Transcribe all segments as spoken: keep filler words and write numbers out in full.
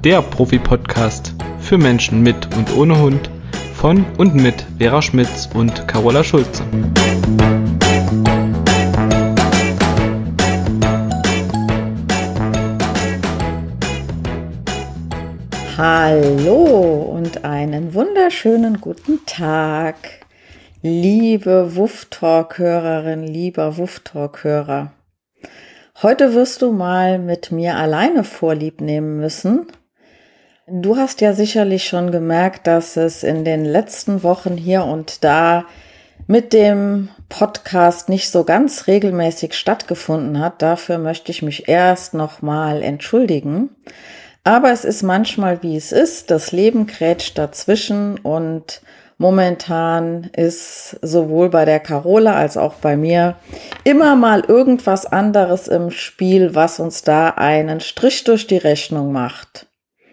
der Profi-Podcast für Menschen mit und ohne Hund von und mit Vera Schmitz und Carola Schulze. Hallo und einen wunderschönen guten Tag, liebe Wuff-Talk-Hörerin, lieber Wuff-Talk-Hörer. Heute wirst du mal mit mir alleine Vorlieb nehmen müssen. Du hast ja sicherlich schon gemerkt, dass es in den letzten Wochen hier und da mit dem Podcast nicht so ganz regelmäßig stattgefunden hat. Dafür möchte ich mich erst noch mal entschuldigen. Aber es ist manchmal, wie es ist. Das Leben grätscht dazwischen und momentan ist sowohl bei der Carola als auch bei mir immer mal irgendwas anderes im Spiel, was uns da einen Strich durch die Rechnung macht.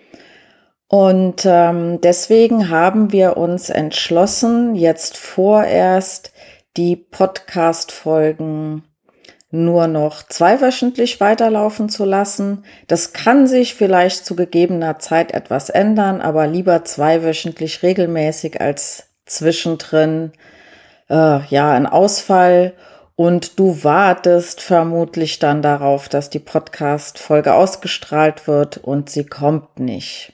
Und ähm, deswegen haben wir uns entschlossen, jetzt vorerst die Podcast-Folgen nur noch zweiwöchentlich weiterlaufen zu lassen. Das kann sich vielleicht zu gegebener Zeit etwas ändern, aber lieber zweiwöchentlich regelmäßig als zwischendrin äh, ja ein Ausfall. Und du wartest vermutlich dann darauf, dass die Podcast-Folge ausgestrahlt wird und sie kommt nicht.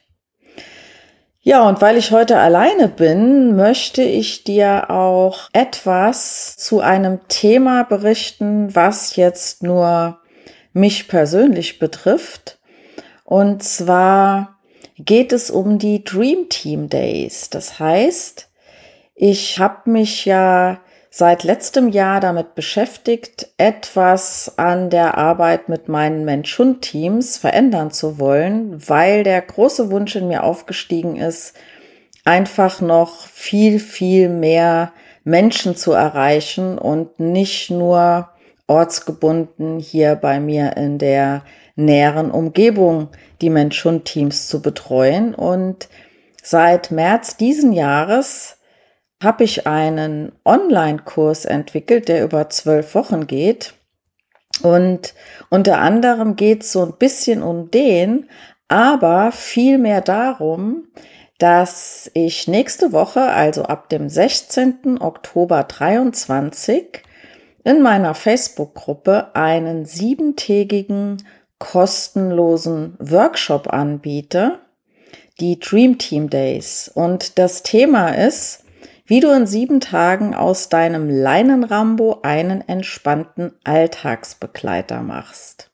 Ja, und weil ich heute alleine bin, möchte ich dir auch etwas zu einem Thema berichten, was jetzt nur mich persönlich betrifft. Und zwar geht es um die Dream Team Days. Das heißt, ich habe mich ja seit letztem Jahr damit beschäftigt, etwas an der Arbeit mit meinen Mensch-Hund-Teams verändern zu wollen, weil der große Wunsch in mir aufgestiegen ist, einfach noch viel, viel mehr Menschen zu erreichen und nicht nur ortsgebunden hier bei mir in der näheren Umgebung die Mensch-Hund-Teams zu betreuen. Und seit März diesen Jahres habe ich einen Online-Kurs entwickelt, der über zwölf Wochen geht. Und unter anderem geht es so ein bisschen um den, aber vielmehr darum, dass ich nächste Woche, also ab dem sechzehnten Oktober dreiundzwanzig, in meiner Facebook-Gruppe einen siebentägigen kostenlosen Workshop anbiete, die Dream Team Days. Und das Thema ist, wie du in sieben Tagen aus deinem Leinen-Rambo einen entspannten Alltagsbegleiter machst.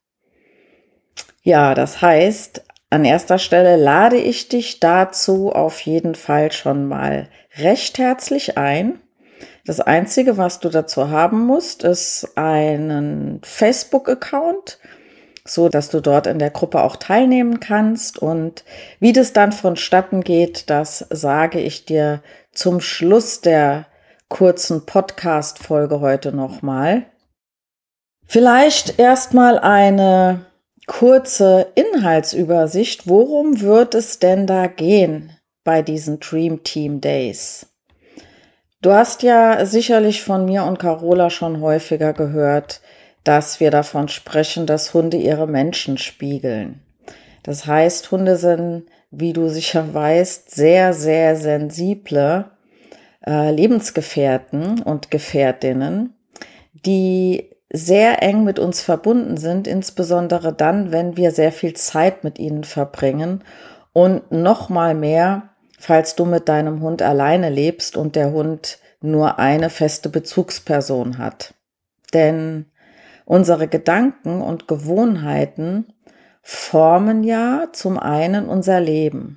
Ja, das heißt, an erster Stelle lade ich dich dazu auf jeden Fall schon mal recht herzlich ein. Das Einzige, was du dazu haben musst, ist einen Facebook-Account, so dass du dort in der Gruppe auch teilnehmen kannst. Und wie das dann vonstatten geht, das sage ich dir zum Schluss der kurzen Podcast-Folge heute nochmal. Vielleicht erstmal eine kurze Inhaltsübersicht. Worum wird es denn da gehen bei diesen Dream Team Days? Du hast ja sicherlich von mir und Carola schon häufiger gehört, dass wir davon sprechen, dass Hunde ihre Menschen spiegeln. Das heißt, Hunde sind, wie du sicher weißt, sehr, sehr sensible äh, Lebensgefährten und Gefährtinnen, die sehr eng mit uns verbunden sind, insbesondere dann, wenn wir sehr viel Zeit mit ihnen verbringen und noch mal mehr, falls du mit deinem Hund alleine lebst und der Hund nur eine feste Bezugsperson hat. Denn unsere Gedanken und Gewohnheiten formen ja zum einen unser Leben.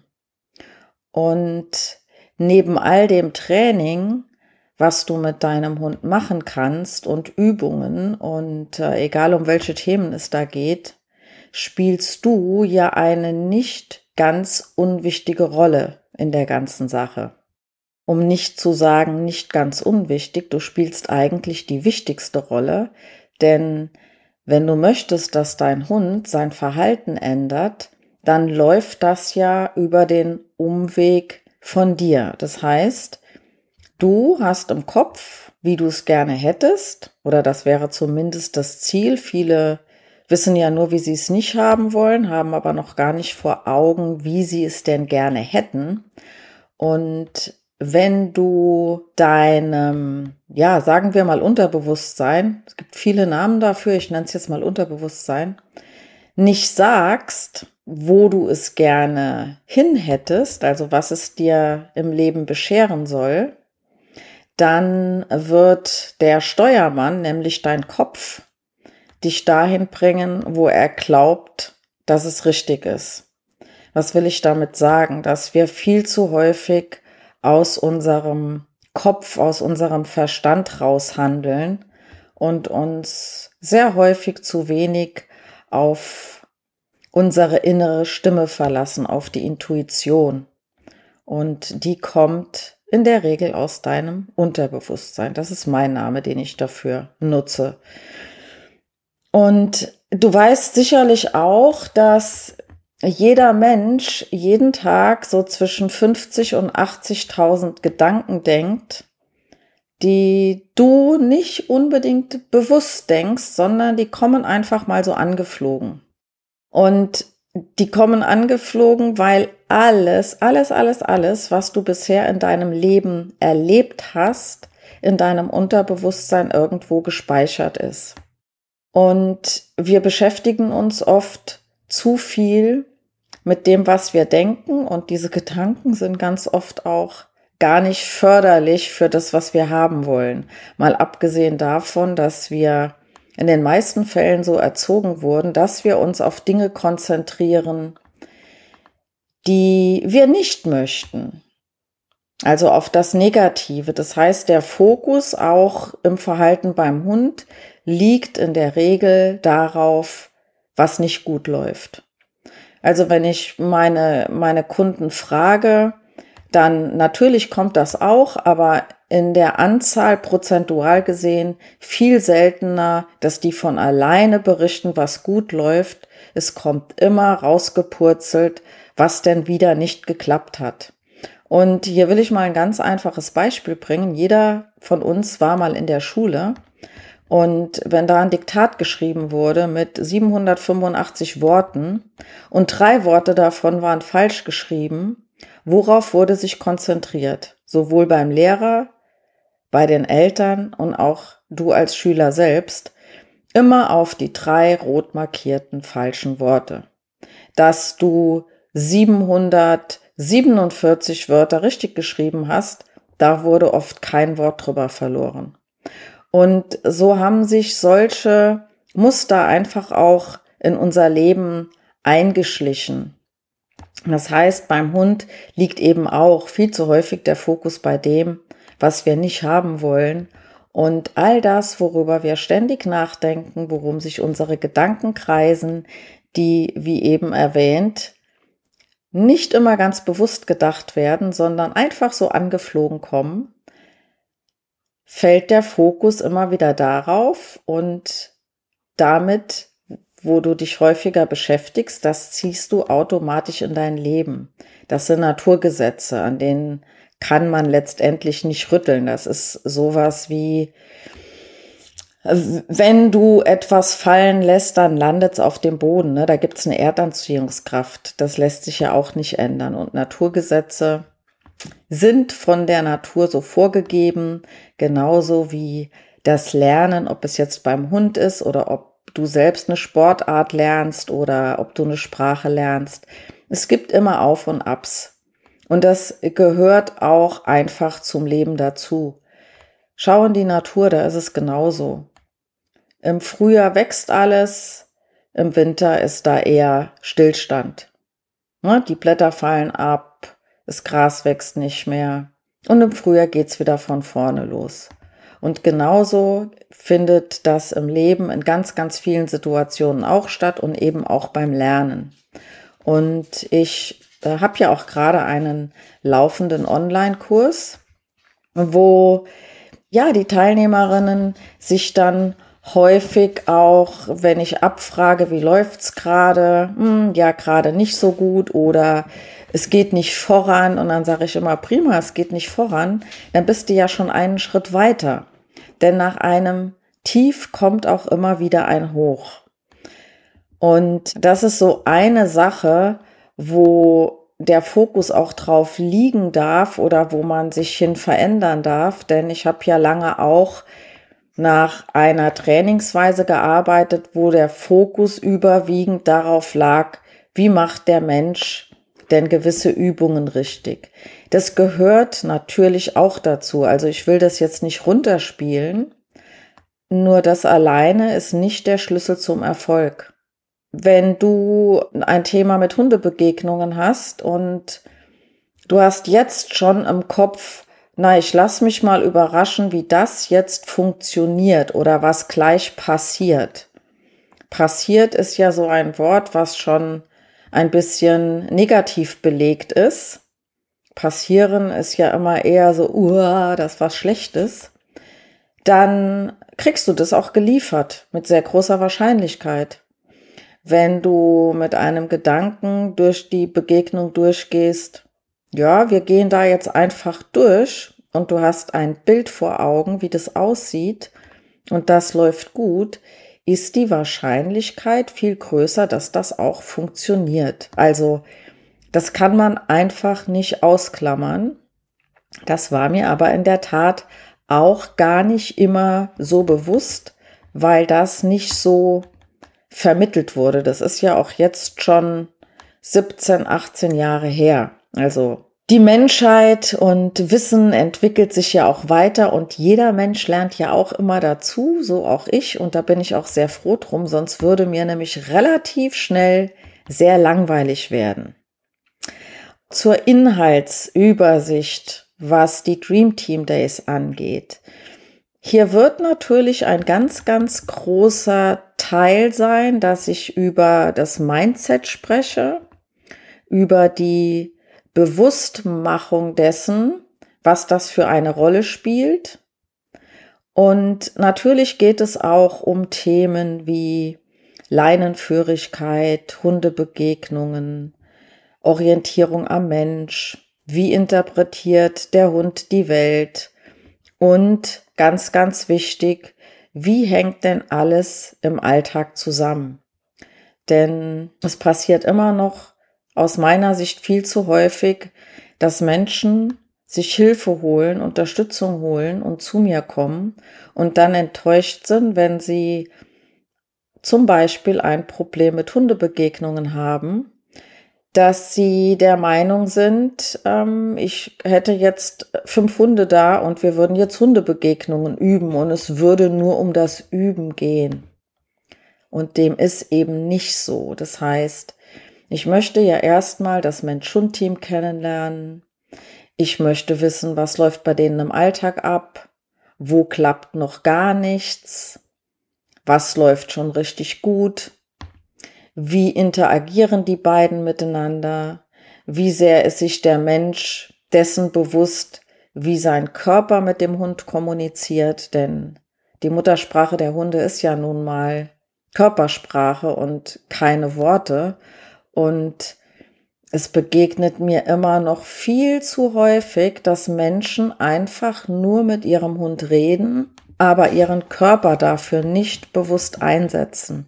Und neben all dem Training, was du mit deinem Hund machen kannst und Übungen und äh, egal um welche Themen es da geht, spielst du ja eine nicht ganz unwichtige Rolle in der ganzen Sache. Um nicht zu sagen, nicht ganz unwichtig, du spielst eigentlich die wichtigste Rolle, denn wenn du möchtest, dass dein Hund sein Verhalten ändert, dann läuft das ja über den Umweg von dir. Das heißt, du hast im Kopf, wie du es gerne hättest, oder das wäre zumindest das Ziel. Viele wissen ja nur, wie sie es nicht haben wollen, haben aber noch gar nicht vor Augen, wie sie es denn gerne hätten. Und wenn du deinem, ja, sagen wir mal Unterbewusstsein, es gibt viele Namen dafür, ich nenne es jetzt mal Unterbewusstsein, nicht sagst, wo du es gerne hin hättest, also was es dir im Leben bescheren soll, dann wird der Steuermann, nämlich dein Kopf, dich dahin bringen, wo er glaubt, dass es richtig ist. Was will ich damit sagen? Dass wir viel zu häufig aus unserem Kopf, aus unserem Verstand raus handeln und uns sehr häufig zu wenig auf unsere innere Stimme verlassen, auf die Intuition. Und die kommt in der Regel aus deinem Unterbewusstsein. Das ist mein Name, den ich dafür nutze. Und du weißt sicherlich auch, dass jeder Mensch jeden Tag so zwischen fünfzig und achtzigtausend Gedanken denkt, die du nicht unbedingt bewusst denkst, sondern die kommen einfach mal so angeflogen. Und die kommen angeflogen, weil alles, alles, alles, alles, was du bisher in deinem Leben erlebt hast, in deinem Unterbewusstsein irgendwo gespeichert ist. Und wir beschäftigen uns oft zu viel mit dem, was wir denken. Und diese Gedanken sind ganz oft auch gar nicht förderlich für das, was wir haben wollen. Mal abgesehen davon, dass wir in den meisten Fällen so erzogen wurden, dass wir uns auf Dinge konzentrieren, die wir nicht möchten. Also auf das Negative. Das heißt, der Fokus auch im Verhalten beim Hund liegt in der Regel darauf, was nicht gut läuft. Also wenn ich meine, meine Kunden frage, dann natürlich kommt das auch, aber in der Anzahl prozentual gesehen viel seltener, dass die von alleine berichten, was gut läuft. Es kommt immer rausgepurzelt, was denn wieder nicht geklappt hat. Und hier will ich mal ein ganz einfaches Beispiel bringen. Jeder von uns war mal in der Schule. Und wenn da ein Diktat geschrieben wurde mit siebenhundertfünfundachtzig Worten und drei Worte davon waren falsch geschrieben, worauf wurde sich konzentriert? Sowohl beim Lehrer, bei den Eltern und auch du als Schüler selbst, immer auf die drei rot markierten falschen Worte. Dass du siebenhundertsiebenundvierzig Wörter richtig geschrieben hast, da wurde oft kein Wort drüber verloren. Und so haben sich solche Muster einfach auch in unser Leben eingeschlichen. Das heißt, beim Hund liegt eben auch viel zu häufig der Fokus bei dem, was wir nicht haben wollen. Und all das, worüber wir ständig nachdenken, worum sich unsere Gedanken kreisen, die, wie eben erwähnt, nicht immer ganz bewusst gedacht werden, sondern einfach so angeflogen kommen, fällt der Fokus immer wieder darauf und damit, wo du dich häufiger beschäftigst, das ziehst du automatisch in dein Leben. Das sind Naturgesetze, an denen kann man letztendlich nicht rütteln. Das ist sowas wie, wenn du etwas fallen lässt, dann landet es auf dem Boden. Ne? Da gibt es eine Erdanziehungskraft. Das lässt sich ja auch nicht ändern. Und Naturgesetze sind von der Natur so vorgegeben, genauso wie das Lernen, ob es jetzt beim Hund ist oder ob du selbst eine Sportart lernst oder ob du eine Sprache lernst. Es gibt immer Auf und Abs. Und das gehört auch einfach zum Leben dazu. Schau in die Natur, da ist es genauso. Im Frühjahr wächst alles, im Winter ist da eher Stillstand. Die Blätter fallen ab, das Gras wächst nicht mehr und im Frühjahr geht's wieder von vorne los. Und genauso findet das im Leben in ganz, ganz vielen Situationen auch statt und eben auch beim Lernen. Und ich äh, habe ja auch gerade einen laufenden Online-Kurs, wo ja die Teilnehmerinnen sich dann häufig auch, wenn ich abfrage, wie läuft's gerade, hm, ja gerade nicht so gut oder es geht nicht voran und dann sage ich immer, prima, es geht nicht voran, dann bist du ja schon einen Schritt weiter. Denn nach einem Tief kommt auch immer wieder ein Hoch. Und das ist so eine Sache, wo der Fokus auch drauf liegen darf oder wo man sich hin verändern darf. Denn ich habe ja lange auch nach einer Trainingsweise gearbeitet, wo der Fokus überwiegend darauf lag, wie macht der Mensch denn gewisse Übungen richtig. Das gehört natürlich auch dazu. Also ich will das jetzt nicht runterspielen, nur das alleine ist nicht der Schlüssel zum Erfolg. Wenn du ein Thema mit Hundebegegnungen hast und du hast jetzt schon im Kopf, na, ich lass mich mal überraschen, wie das jetzt funktioniert oder was gleich passiert. Passiert ist ja so ein Wort, was schon ein bisschen negativ belegt ist. Passieren ist ja immer eher so, uah, das was Schlechtes. Dann kriegst du das auch geliefert mit sehr großer Wahrscheinlichkeit. Wenn du mit einem Gedanken durch die Begegnung durchgehst, ja, wir gehen da jetzt einfach durch und du hast ein Bild vor Augen, wie das aussieht und das läuft gut, ist die Wahrscheinlichkeit viel größer, dass das auch funktioniert. Also das kann man einfach nicht ausklammern. Das war mir aber in der Tat auch gar nicht immer so bewusst, weil das nicht so vermittelt wurde. Das ist ja auch jetzt schon siebzehn, achtzehn Jahre her. Also die Menschheit und Wissen entwickelt sich ja auch weiter und jeder Mensch lernt ja auch immer dazu, so auch ich. Und da bin ich auch sehr froh drum, sonst würde mir nämlich relativ schnell sehr langweilig werden. Zur Inhaltsübersicht, was die Dream Team Days angeht. Hier wird natürlich ein ganz, ganz großer Teil sein, dass ich über das Mindset spreche, über die Bewusstmachung dessen, was das für eine Rolle spielt. Und natürlich geht es auch um Themen wie Leinenführigkeit, Hundebegegnungen, Orientierung am Mensch, wie interpretiert der Hund die Welt und ganz, ganz wichtig, wie hängt denn alles im Alltag zusammen? Denn es passiert immer noch aus meiner Sicht viel zu häufig, dass Menschen sich Hilfe holen, Unterstützung holen und zu mir kommen und dann enttäuscht sind, wenn sie zum Beispiel ein Problem mit Hundebegegnungen haben, dass sie der Meinung sind, ähm, ich hätte jetzt fünf Hunde da und wir würden jetzt Hundebegegnungen üben und es würde nur um das Üben gehen. Und dem ist eben nicht so. Das heißt, ich möchte ja erstmal das Mensch-Hund-Team kennenlernen. Ich möchte wissen, was läuft bei denen im Alltag ab, wo klappt noch gar nichts, was läuft schon richtig gut, wie interagieren die beiden miteinander, wie sehr ist sich der Mensch dessen bewusst, wie sein Körper mit dem Hund kommuniziert, denn die Muttersprache der Hunde ist ja nun mal Körpersprache und keine Worte. Und es begegnet mir immer noch viel zu häufig, dass Menschen einfach nur mit ihrem Hund reden, aber ihren Körper dafür nicht bewusst einsetzen.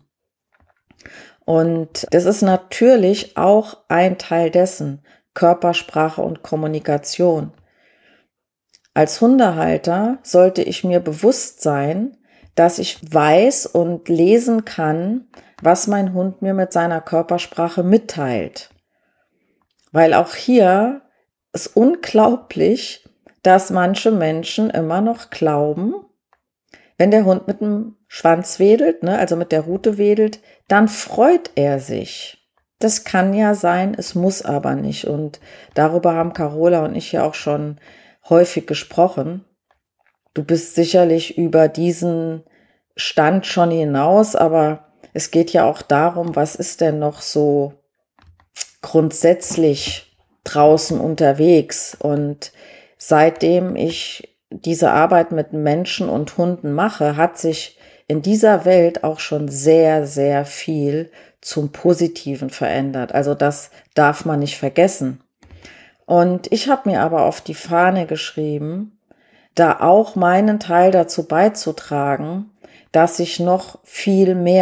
Und das ist natürlich auch ein Teil dessen, Körpersprache und Kommunikation. Als Hundehalter sollte ich mir bewusst sein, dass ich weiß und lesen kann, was mein Hund mir mit seiner Körpersprache mitteilt. Weil auch hier ist unglaublich, dass manche Menschen immer noch glauben, wenn der Hund mit dem Schwanz wedelt, ne, also mit der Rute wedelt, dann freut er sich. Das kann ja sein, es muss aber nicht. Und darüber haben Carola und ich ja auch schon häufig gesprochen. Du bist sicherlich über diesen Stand schon hinaus, aber es geht ja auch darum, was ist denn noch so grundsätzlich draußen unterwegs. Und seitdem ich diese Arbeit mit Menschen und Hunden mache, hat sich in dieser Welt auch schon sehr, sehr viel zum Positiven verändert. Also das darf man nicht vergessen. Und ich habe mir aber auf die Fahne geschrieben, da auch meinen Teil dazu beizutragen, dass sich noch viel mehr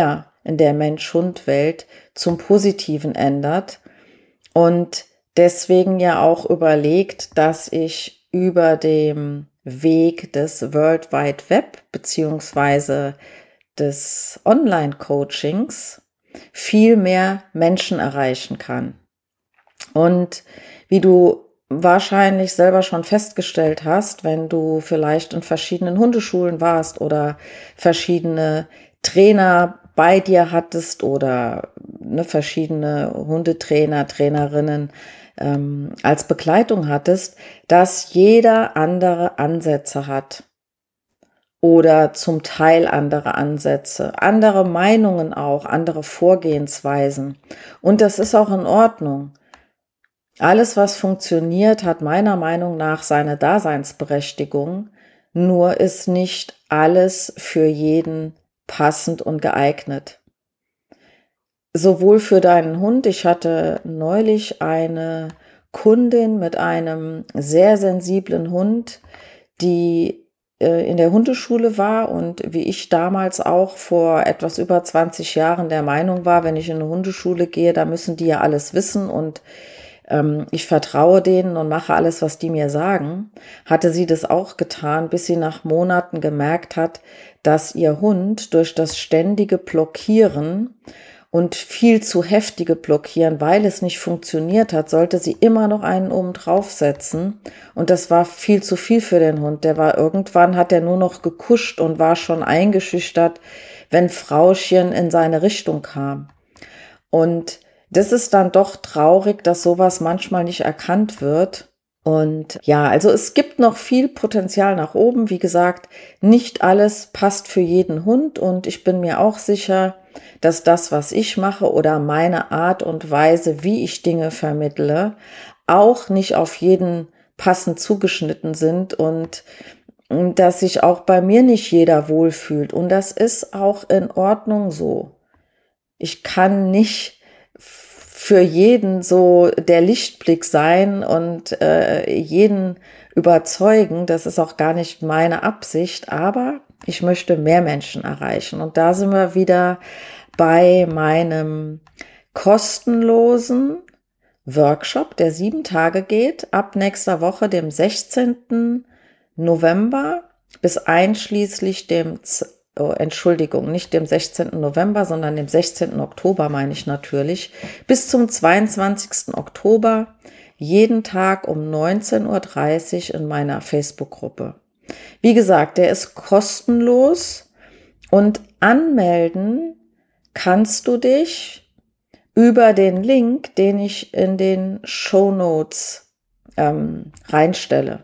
in der Mensch-Hund-Welt zum Positiven ändert und deswegen ja auch überlegt, dass ich über dem Weg des World Wide Web beziehungsweise des Online-Coachings viel mehr Menschen erreichen kann. Und wie du wahrscheinlich selber schon festgestellt hast, wenn du vielleicht in verschiedenen Hundeschulen warst oder verschiedene Trainer bei dir hattest oder ne, verschiedene Hundetrainer, Trainerinnen ähm, als Begleitung hattest, dass jeder andere Ansätze hat oder zum Teil andere Ansätze, andere Meinungen auch, andere Vorgehensweisen. Und das ist auch in Ordnung. Alles, was funktioniert, hat meiner Meinung nach seine Daseinsberechtigung, nur ist nicht alles für jeden passend und geeignet. Sowohl für deinen Hund, ich hatte neulich eine Kundin mit einem sehr sensiblen Hund, die äh, in der Hundeschule war und wie ich damals auch vor etwas über zwanzig Jahren der Meinung war, wenn ich in eine Hundeschule gehe, da müssen die ja alles wissen und ich vertraue denen und mache alles, was die mir sagen, hatte sie das auch getan, bis sie nach Monaten gemerkt hat, dass ihr Hund durch das ständige Blockieren und viel zu heftige Blockieren, weil es nicht funktioniert hat, sollte sie immer noch einen oben draufsetzen und das war viel zu viel für den Hund. Der war irgendwann, hat er nur noch gekuscht und war schon eingeschüchtert, wenn Frauchen in seine Richtung kam. Und das ist dann doch traurig, dass sowas manchmal nicht erkannt wird. Und ja, also es gibt noch viel Potenzial nach oben. Wie gesagt, nicht alles passt für jeden Hund und ich bin mir auch sicher, dass das, was ich mache oder meine Art und Weise, wie ich Dinge vermittle, auch nicht auf jeden passend zugeschnitten sind und dass sich auch bei mir nicht jeder wohlfühlt. Und das ist auch in Ordnung so. Ich kann nicht für jeden so der Lichtblick sein und äh, jeden überzeugen. Das ist auch gar nicht meine Absicht, aber ich möchte mehr Menschen erreichen. Und da sind wir wieder bei meinem kostenlosen Workshop, der sieben Tage geht, ab nächster Woche, dem sechzehnten November bis einschließlich dem Oh, Entschuldigung, nicht dem sechzehnten November, sondern dem sechzehnten Oktober meine ich natürlich, bis zum zweiundzwanzigsten Oktober, jeden Tag um neunzehn Uhr dreißig in meiner Facebook-Gruppe. Wie gesagt, der ist kostenlos und anmelden kannst du dich über den Link, den ich in den Shownotes ähm, reinstelle.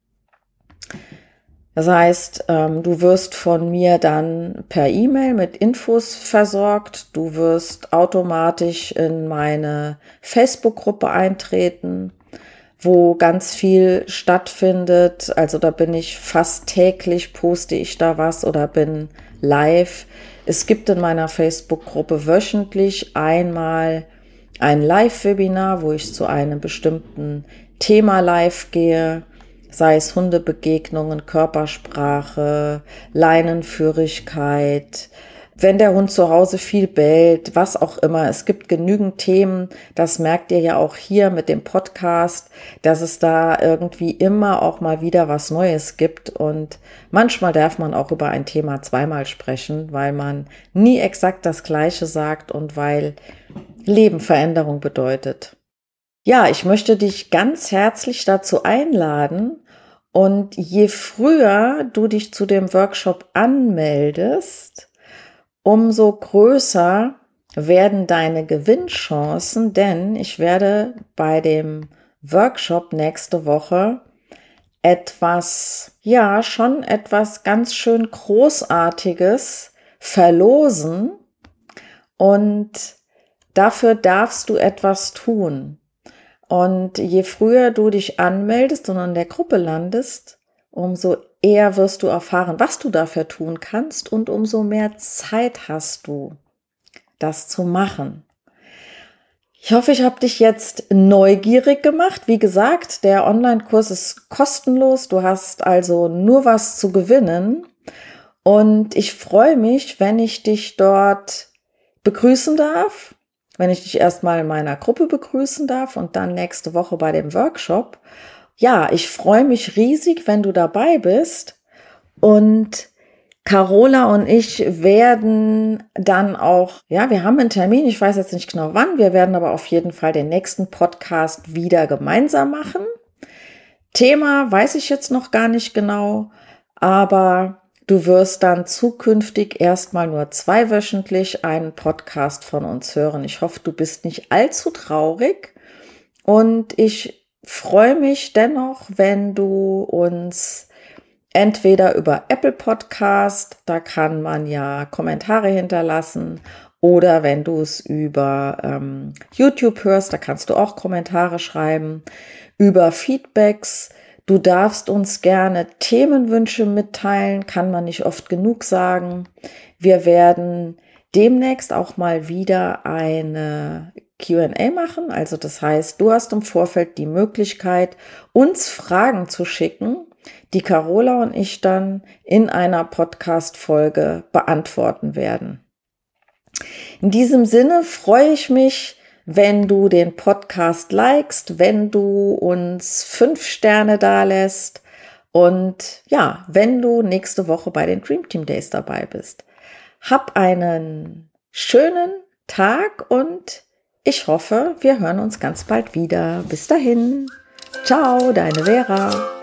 Das heißt, ähm, du wirst von mir dann per E-Mail mit Infos versorgt. Du wirst automatisch in meine Facebook-Gruppe eintreten, wo ganz viel stattfindet. Also da bin ich fast täglich, poste ich da was oder bin live. Es gibt in meiner Facebook-Gruppe wöchentlich einmal ein Live-Webinar, wo ich zu einem bestimmten Thema live gehe. Sei es Hundebegegnungen, Körpersprache, Leinenführigkeit, wenn der Hund zu Hause viel bellt, was auch immer. Es gibt genügend Themen, das merkt ihr ja auch hier mit dem Podcast, dass es da irgendwie immer auch mal wieder was Neues gibt. Und manchmal darf man auch über ein Thema zweimal sprechen, weil man nie exakt das Gleiche sagt und weil Leben Veränderung bedeutet. Ja, ich möchte dich ganz herzlich dazu einladen und je früher du dich zu dem Workshop anmeldest, umso größer werden deine Gewinnchancen, denn ich werde bei dem Workshop nächste Woche etwas, ja, schon etwas ganz schön Großartiges verlosen und dafür darfst du etwas tun. Und je früher du dich anmeldest und in der Gruppe landest, umso eher wirst du erfahren, was du dafür tun kannst und umso mehr Zeit hast du, das zu machen. Ich hoffe, ich habe dich jetzt neugierig gemacht. Wie gesagt, der Online-Kurs ist kostenlos. Du hast also nur was zu gewinnen. Und ich freue mich, wenn ich dich dort begrüßen darf, wenn ich dich erstmal in meiner Gruppe begrüßen darf und dann nächste Woche bei dem Workshop. Ja, ich freue mich riesig, wenn du dabei bist, und Carola und ich werden dann auch, ja, wir haben einen Termin, ich weiß jetzt nicht genau wann, wir werden aber auf jeden Fall den nächsten Podcast wieder gemeinsam machen. Thema weiß ich jetzt noch gar nicht genau, aber du wirst dann zukünftig erstmal nur zweiwöchentlich einen Podcast von uns hören. Ich hoffe, du bist nicht allzu traurig, und ich freue mich dennoch, wenn du uns entweder über Apple Podcast, da kann man ja Kommentare hinterlassen, oder wenn du es über ähm, YouTube hörst, da kannst du auch Kommentare schreiben, über Feedbacks. Du darfst uns gerne Themenwünsche mitteilen, kann man nicht oft genug sagen. Wir werden demnächst auch mal wieder eine Q and A machen, also das heißt, du hast im Vorfeld die Möglichkeit, uns Fragen zu schicken, die Carola und ich dann in einer Podcast-Folge beantworten werden. In diesem Sinne freue ich mich, wenn du den Podcast likest, wenn du uns fünf Sterne dalässt und ja, wenn du nächste Woche bei den Dream Team Days dabei bist. Hab einen schönen Tag und ich hoffe, wir hören uns ganz bald wieder. Bis dahin. Ciao, deine Vera.